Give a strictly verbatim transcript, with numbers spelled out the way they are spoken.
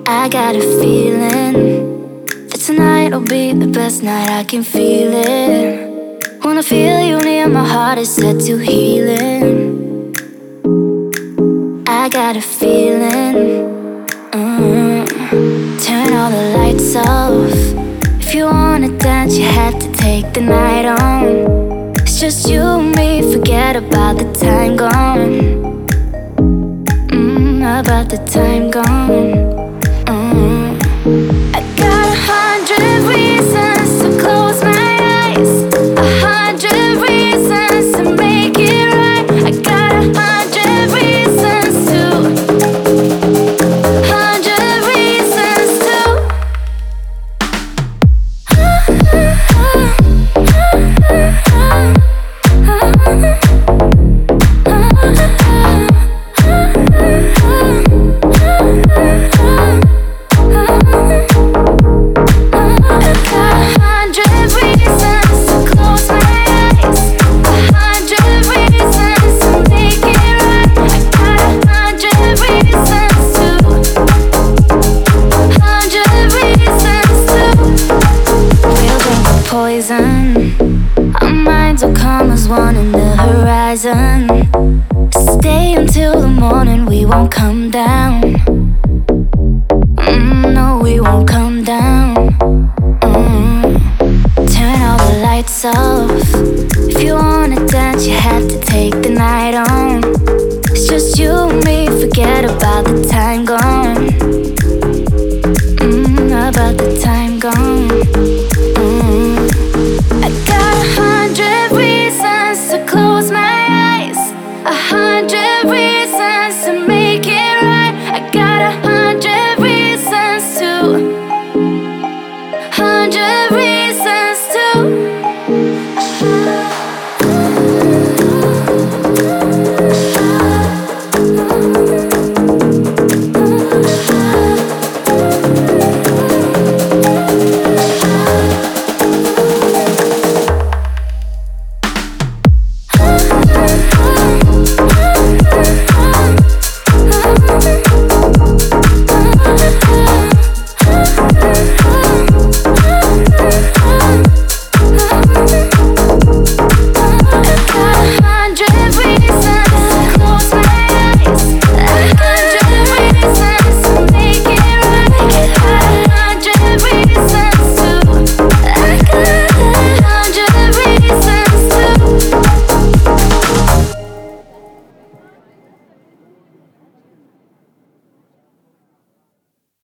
I got a feeling that tonight will be the best night. I can feel it. Wanna feel you near, my heart is set to healing. I got a feeling. mm. Turn all the lights off. If you wanna dance, you have to take the night on. It's just you and me, forget about the time gone. mm, About the time gone.